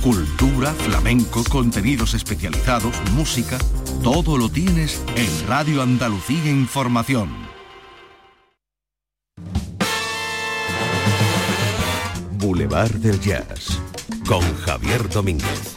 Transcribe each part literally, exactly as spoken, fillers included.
Cultura, flamenco, contenidos especializados, música, todo lo tienes en Radio Andalucía Información. Boulevard del Jazz, con Javier Domínguez.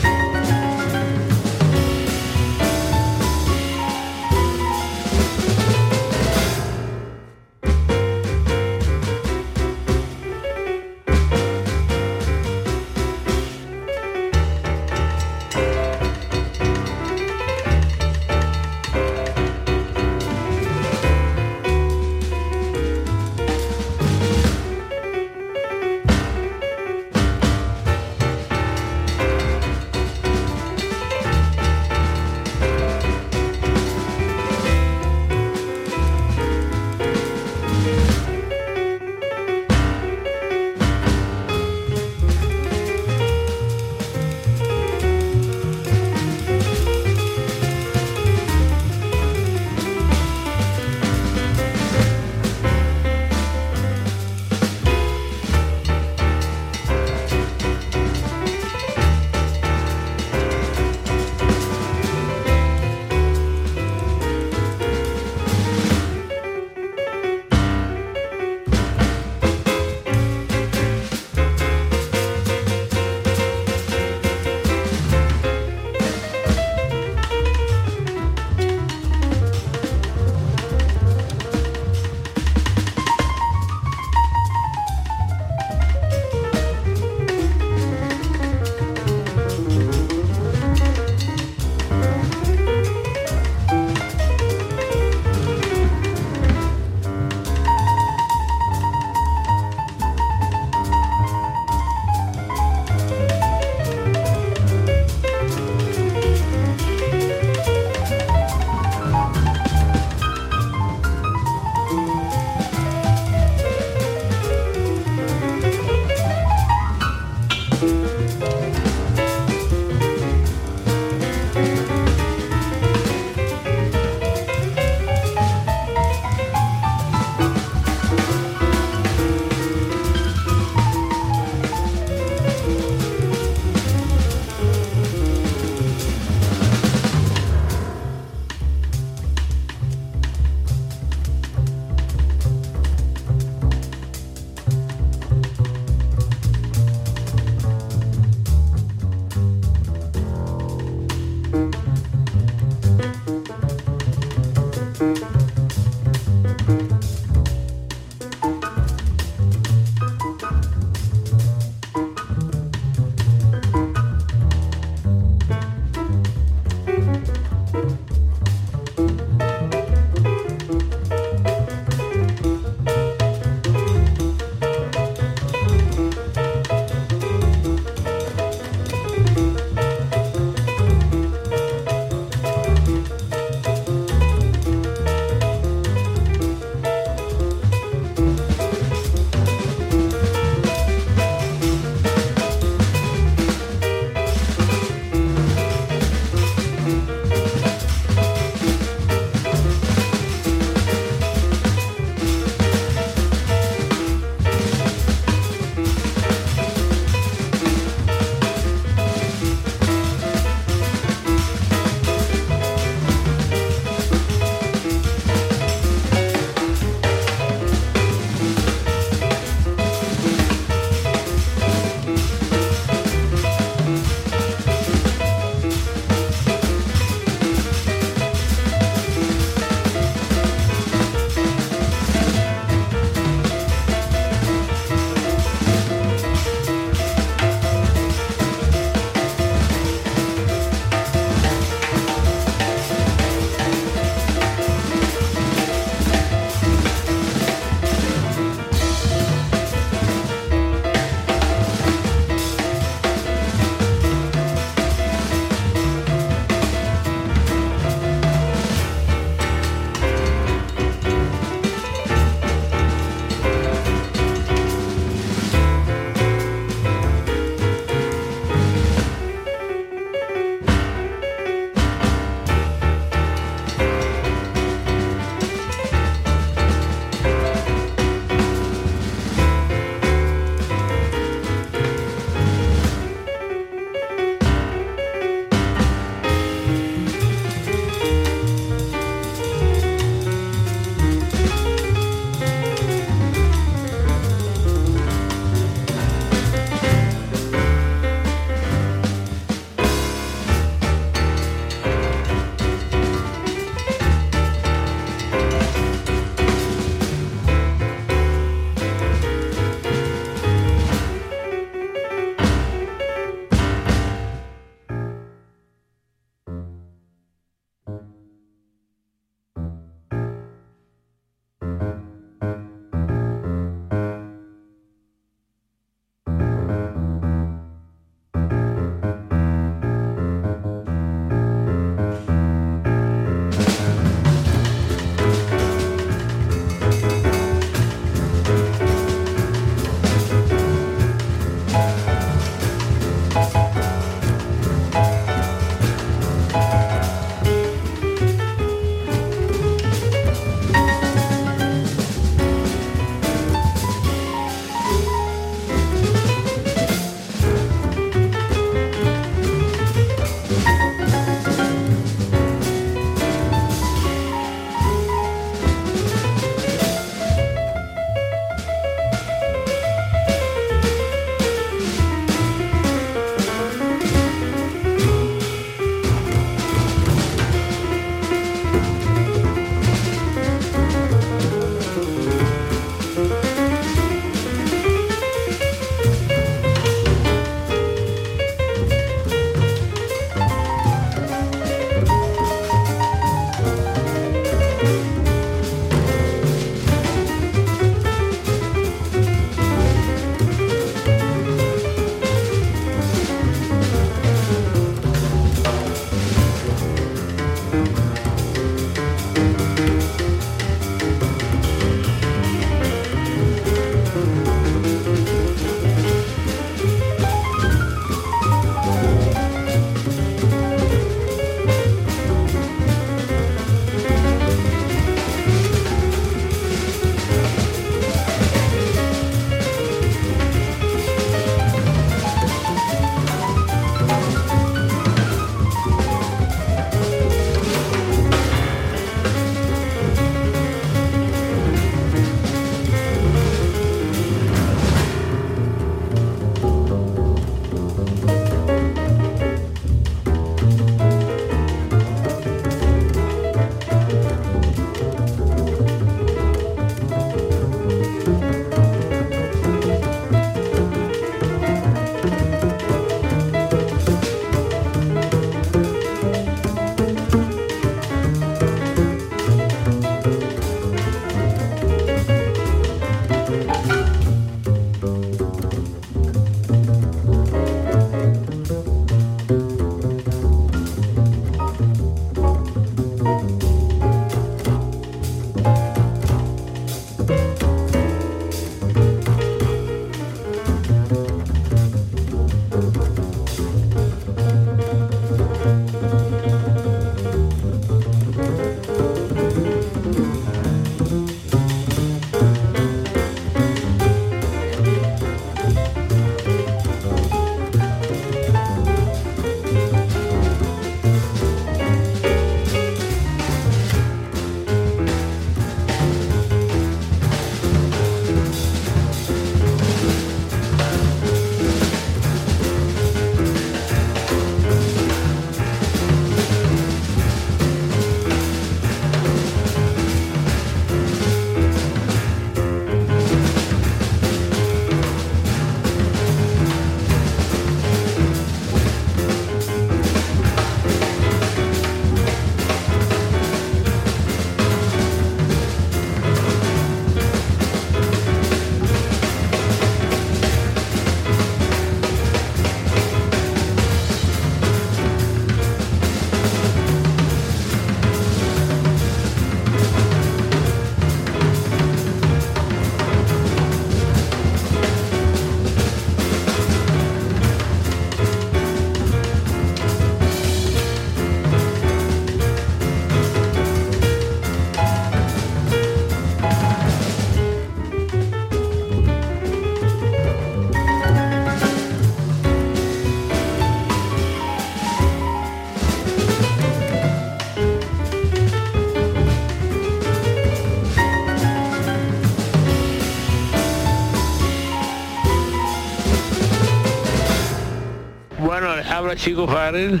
Bueno, les habla Chico Farrell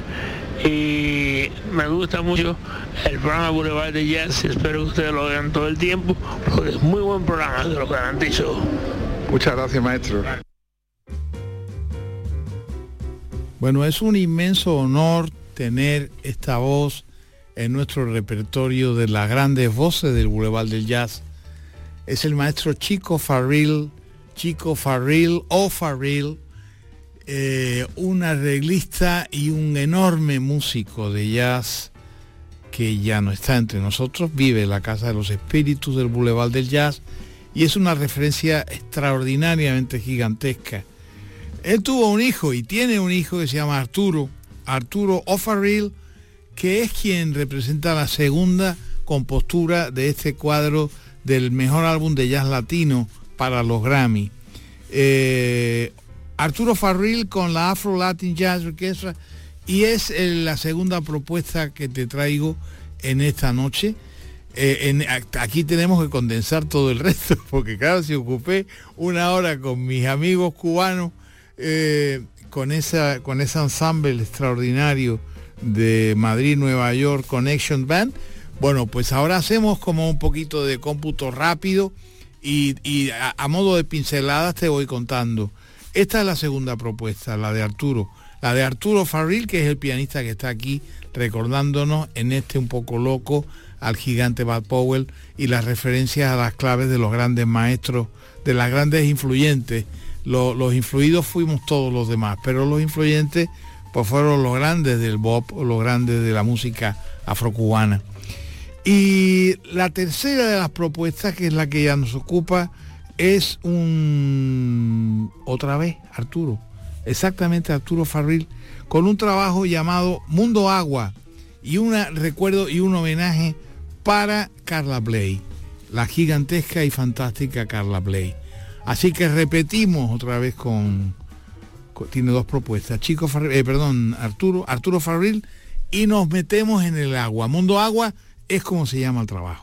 y me gusta mucho el programa Boulevard de Jazz. Espero que ustedes lo vean todo el tiempo porque es muy buen programa, te lo garantizo. Muchas gracias, maestro. Bueno, es un inmenso honor tener esta voz en nuestro repertorio de las grandes voces del Boulevard del Jazz. Es el maestro Chico Farrell, Chico Farrell o Farrell, eh, un arreglista y un enorme músico de jazz que ya no está entre nosotros, vive en la Casa de los Espíritus del Boulevard del Jazz y es una referencia extraordinariamente gigantesca. Él tuvo un hijo y tiene un hijo que se llama Arturo, Arturo O'Farrill, que es quien representa la segunda compostura de este cuadro del mejor álbum de jazz latino para los Grammy. Eh, Arturo Farrell con la Afro Latin Jazz Orchestra, y es eh, la segunda propuesta que te traigo en esta noche. Eh, en, aquí tenemos que condensar todo el resto, porque claro, si ocupé una hora con mis amigos cubanos, eh, con, esa, con ese ensamble extraordinario de Madrid, Nueva York Connection Band, bueno, pues ahora hacemos como un poquito de cómputo rápido y, y a, a modo de pinceladas te voy contando. Esta es la segunda propuesta, la de Arturo, la de Arturo Farrell, que es el pianista que está aquí recordándonos en este un poco loco al gigante Bud Powell y las referencias a las claves de los grandes maestros, de las grandes influyentes. Los, los influidos fuimos todos los demás, pero los influyentes pues fueron los grandes del bop, los grandes de la música afrocubana. Y la tercera de las propuestas, que es la que ya nos ocupa, es un... otra vez, Arturo, exactamente Arturo Farril, con un trabajo llamado Mundo Agua, y un recuerdo y un homenaje para Carla Bley, la gigantesca y fantástica Carla Bley. Así que repetimos otra vez con... con tiene dos propuestas, Chico Farril, eh, perdón, Arturo, Arturo Farril, y nos metemos en el agua. Mundo Agua es como se llama el trabajo.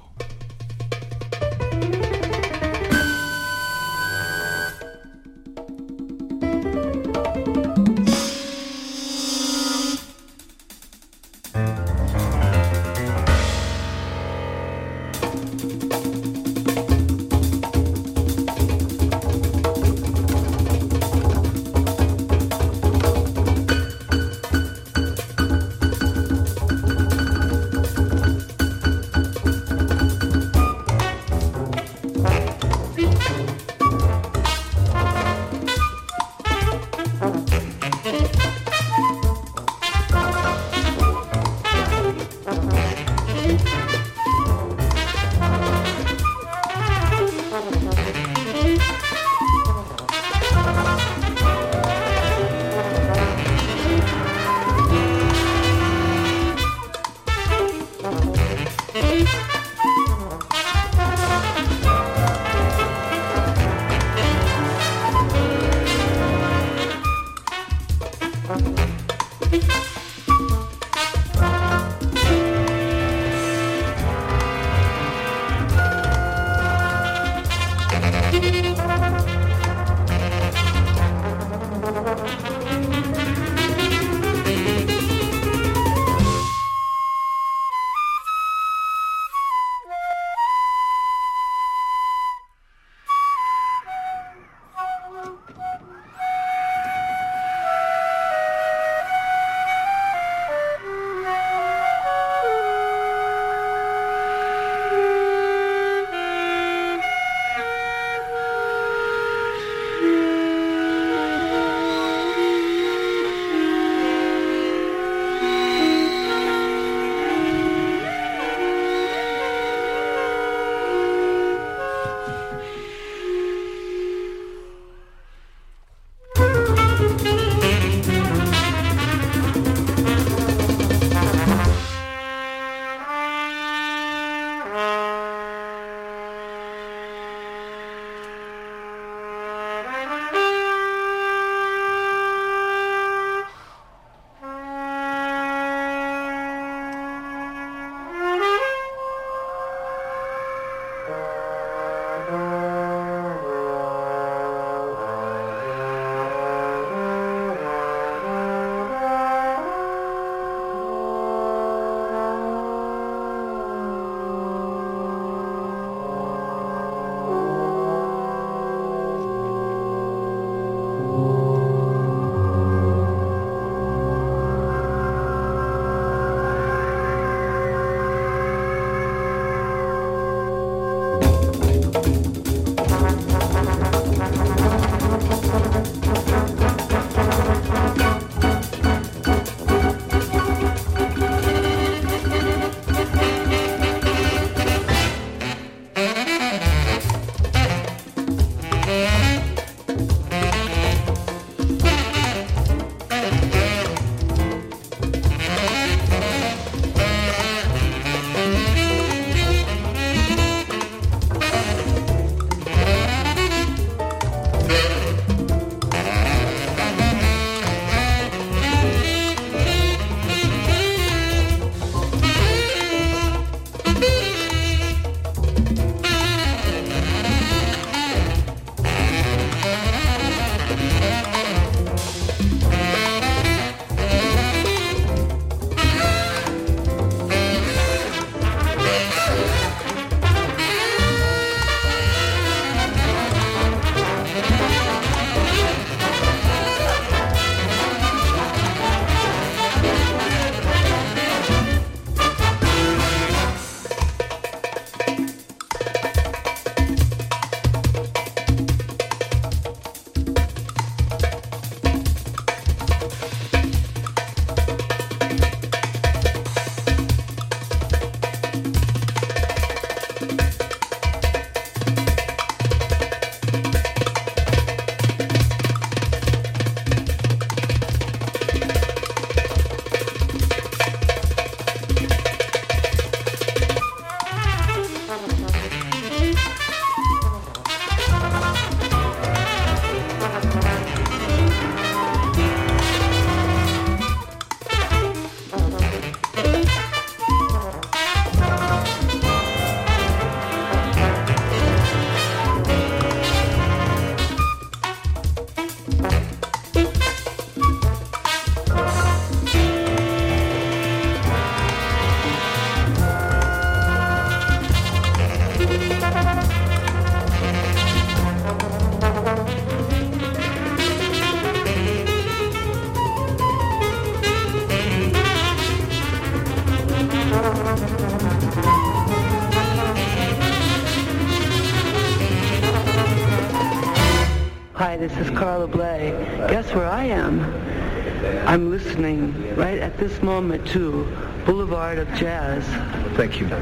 this is Carla Bley. Guess where I am? I'm listening right at this moment to Boulevard of Jazz. Thank you.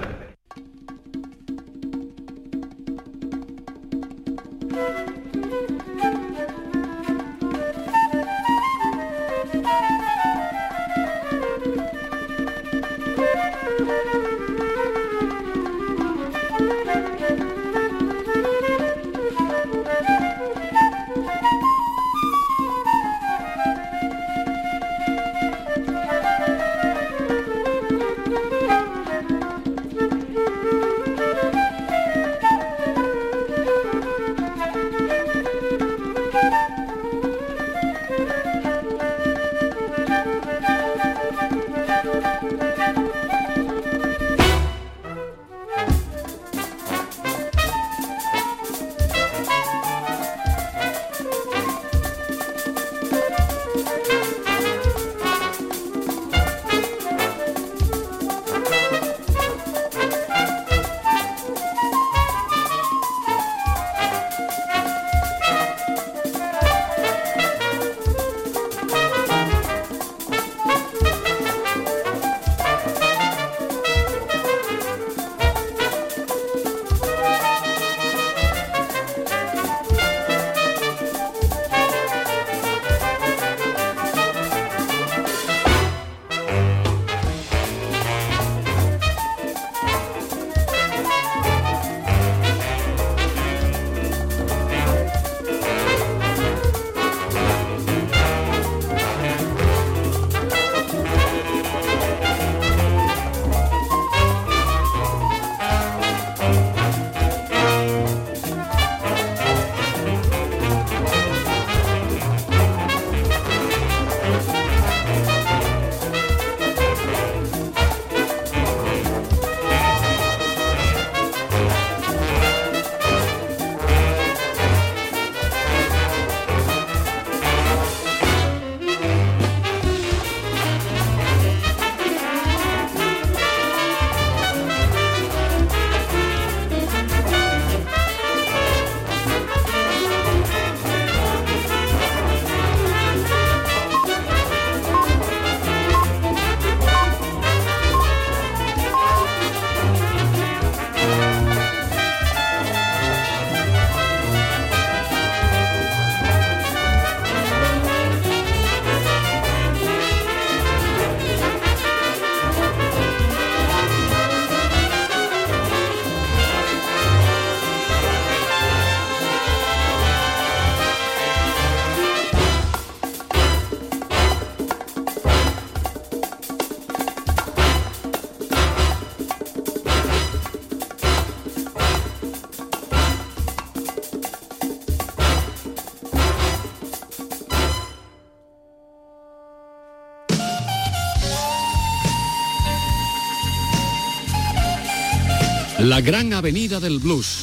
La gran avenida del blues.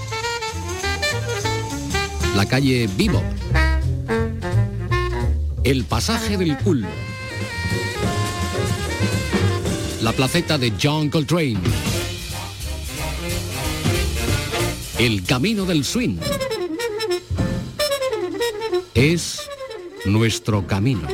La calle Bebop. El pasaje del cool. La placeta de John Coltrane. El camino del swing. Es nuestro camino.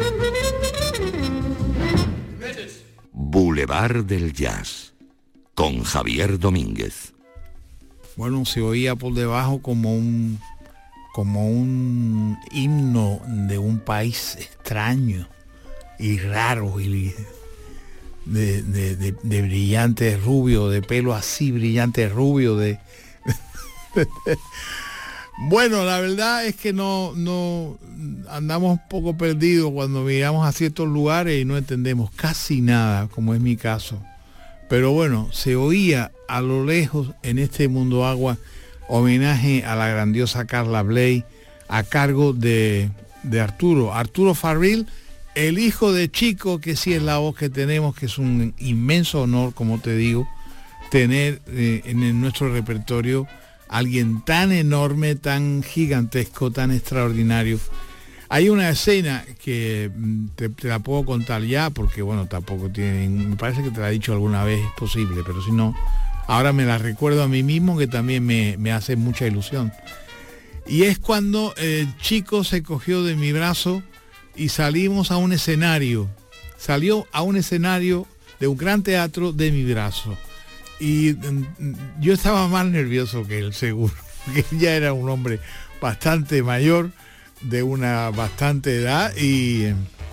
Boulevard del Jazz, con Javier Domínguez. Bueno, se oía por debajo como un como un himno de un país extraño y raro y de, de, de, de brillante rubio, de pelo así brillante rubio, de bueno, la verdad es que no, no andamos un poco perdidos cuando miramos a ciertos lugares y no entendemos casi nada, como es mi caso. Pero bueno, se oía a lo lejos en este Mundo Agua homenaje a la grandiosa Carla Bley a cargo de, de Arturo, Arturo Farril, el hijo de Chico, que sí es la voz que tenemos, que es un inmenso honor, como te digo, tener eh, en el, nuestro repertorio alguien tan enorme, tan gigantesco, tan extraordinario. Hay una escena que te, te la puedo contar ya, porque bueno, tampoco tiene, me parece que te la he dicho alguna vez, es posible, pero si no, ahora me la recuerdo a mí mismo, que también me, me hace mucha ilusión. Y es cuando el chico se cogió de mi brazo y salimos a un escenario. Salió a un escenario de un gran teatro de mi brazo. Y mm, yo estaba más nervioso que él, seguro, porque ya era un hombre bastante mayor, de una bastante edad, y...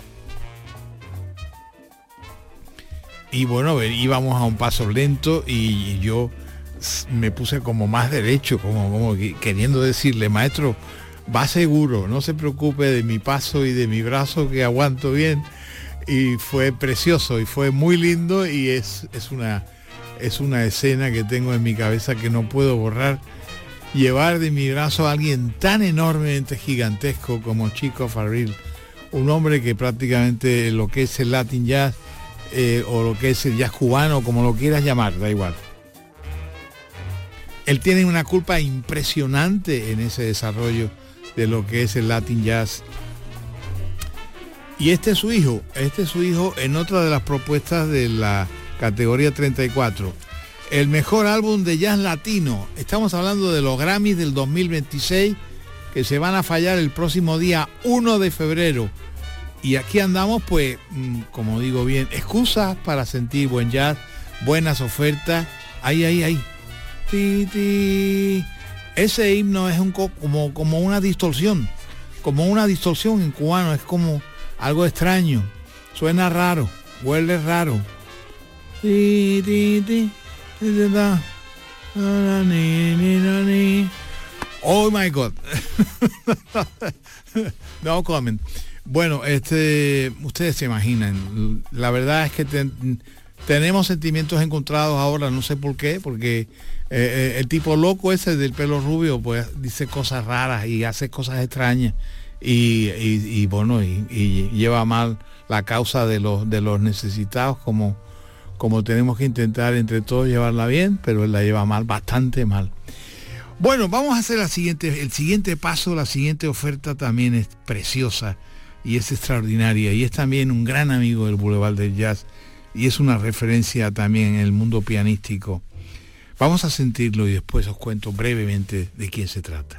Y bueno, íbamos a un paso lento y yo me puse como más derecho, como, como queriendo decirle, maestro, va seguro, no se preocupe de mi paso y de mi brazo, que aguanto bien. Y fue precioso y fue muy lindo, y es, es, una, es una escena que tengo en mi cabeza que no puedo borrar. Llevar de mi brazo a alguien tan enormemente gigantesco como Chico Farrell, un hombre que prácticamente lo que es el Latin Jazz, eh, o lo que es el jazz cubano, como lo quieras llamar, da igual. Él tiene una culpa impresionante en ese desarrollo de lo que es el Latin Jazz. Y este es su hijo, este es su hijo en otra de las propuestas de la categoría treinta y cuatro. El mejor álbum de jazz latino. Estamos hablando de los Grammys del dos mil veintiséis, que se van a fallar el próximo día uno de febrero. Y aquí andamos, pues, como digo bien, excusas para sentir buen jazz, buenas ofertas. Ahí, ahí, ahí. Ti, ti. Ese himno es un co como, como una distorsión, como una distorsión en cubano, es como algo extraño, suena raro, huele raro. Ti, ti, ti. Oh my God. No comment. Bueno, este, ustedes se imaginan, la verdad es que ten, tenemos sentimientos encontrados ahora, no sé por qué, porque eh, el tipo loco ese del pelo rubio pues dice cosas raras y hace cosas extrañas y, y, y bueno, y, y lleva mal la causa de los, de los necesitados, como como tenemos que intentar entre todos llevarla bien, pero él la lleva mal, bastante mal. Bueno, vamos a hacer la siguiente, el siguiente paso, la siguiente oferta también es preciosa y es extraordinaria, y es también un gran amigo del Boulevard del Jazz, y es una referencia también en el mundo pianístico. Vamos a sentirlo y después os cuento brevemente de quién se trata.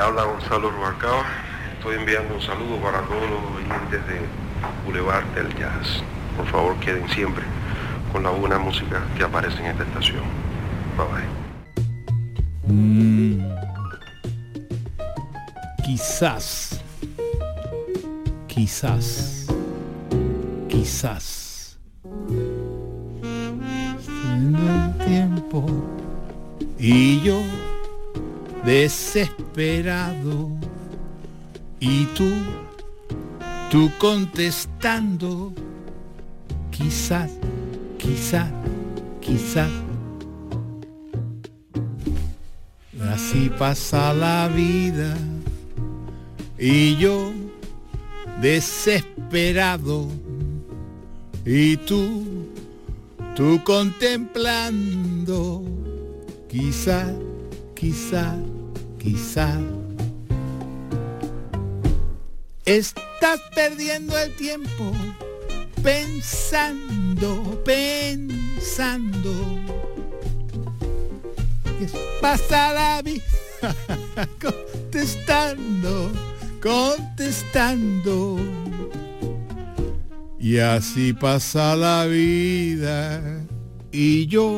habla Gonzalo Rubalcaba. Estoy enviando un saludo para todos los oyentes de Boulevard del Jazz. Por favor, queden siempre con la buena música que aparece en esta estación. Bye bye. Mm. Quizás, quizás, quizás, siendo el tiempo y yo desesperado y tú, tú contestando, quizás, quizás, quizás. Así pasa la vida y yo desesperado y tú, tú contemplando, quizá, quizá, quizá. Estás perdiendo el tiempo pensando, pensando. ¿Qué pasa la vida? Contestando, contestando. Y así pasa la vida y yo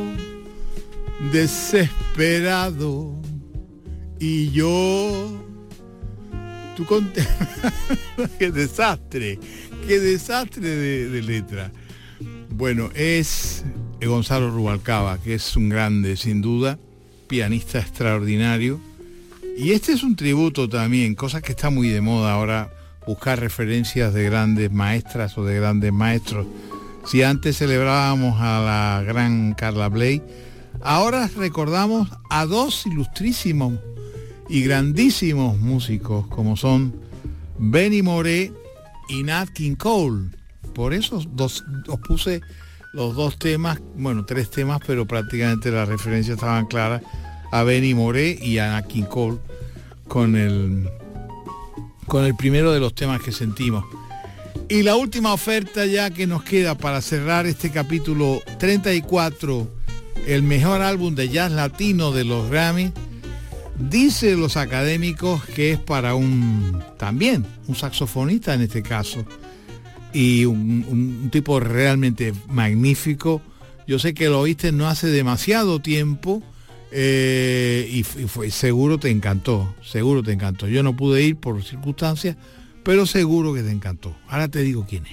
desesperado y yo tú contestando. Qué desastre, qué desastre de, de letra. Bueno, es Gonzalo Rubalcaba, que es un grande sin duda, pianista extraordinario. Y este es un tributo también, cosa que está muy de moda ahora, buscar referencias de grandes maestras o de grandes maestros. Si antes celebrábamos a la gran Carla Bley, ahora recordamos a dos ilustrísimos y grandísimos músicos como son Benny Moré y Nat King Cole. Por eso dos, os puse los dos temas, bueno, tres temas, pero prácticamente las referencias estaban claras a Benny Moré y a Nat King Cole con el, con el primero de los temas que sentimos. Y la última oferta ya que nos queda para cerrar este capítulo treinta y cuatro, el mejor álbum de jazz latino de los Grammy, dice los académicos que es para un, también, un saxofonista en este caso, y un, un, un tipo realmente magnífico. Yo sé que lo oíste no hace demasiado tiempo, eh, y, y fue, seguro te encantó, seguro te encantó. Yo no pude ir por circunstancias, pero seguro que te encantó. Ahora te digo quién es.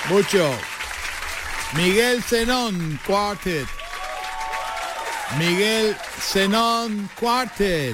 Mucho. Miguel Zenón Quartet. Miguel Zenón Quartet.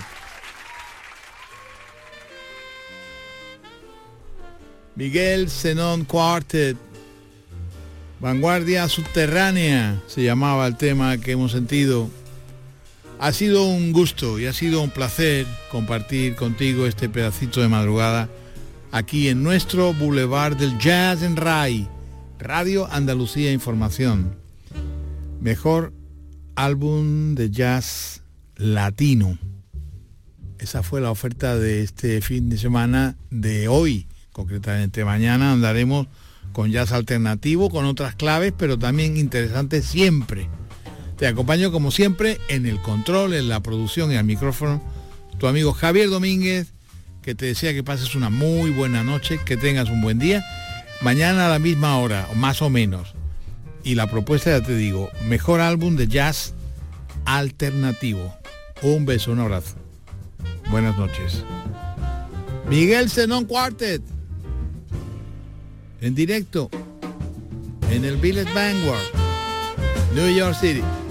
Miguel Zenón Quartet. Vanguardia Subterránea se llamaba el tema que hemos sentido. Ha sido un gusto y ha sido un placer compartir contigo este pedacito de madrugada aquí en nuestro Boulevard del Jazz en R A I, Radio Andalucía Información. Mejor álbum de jazz latino. Esa fue la oferta de este fin de semana de hoy. Concretamente mañana andaremos con jazz alternativo, con otras claves, pero también interesantes siempre. Te acompaño como siempre en el control, en la producción y al micrófono, tu amigo Javier Domínguez, que te desea que pases una muy buena noche, que tengas un buen día. Mañana a la misma hora, más o menos. Y la propuesta, ya te digo, mejor álbum de jazz alternativo. Un beso, un abrazo. Buenas noches. Miguel Zenón Quartet. En directo en el Village Vanguard, New York City.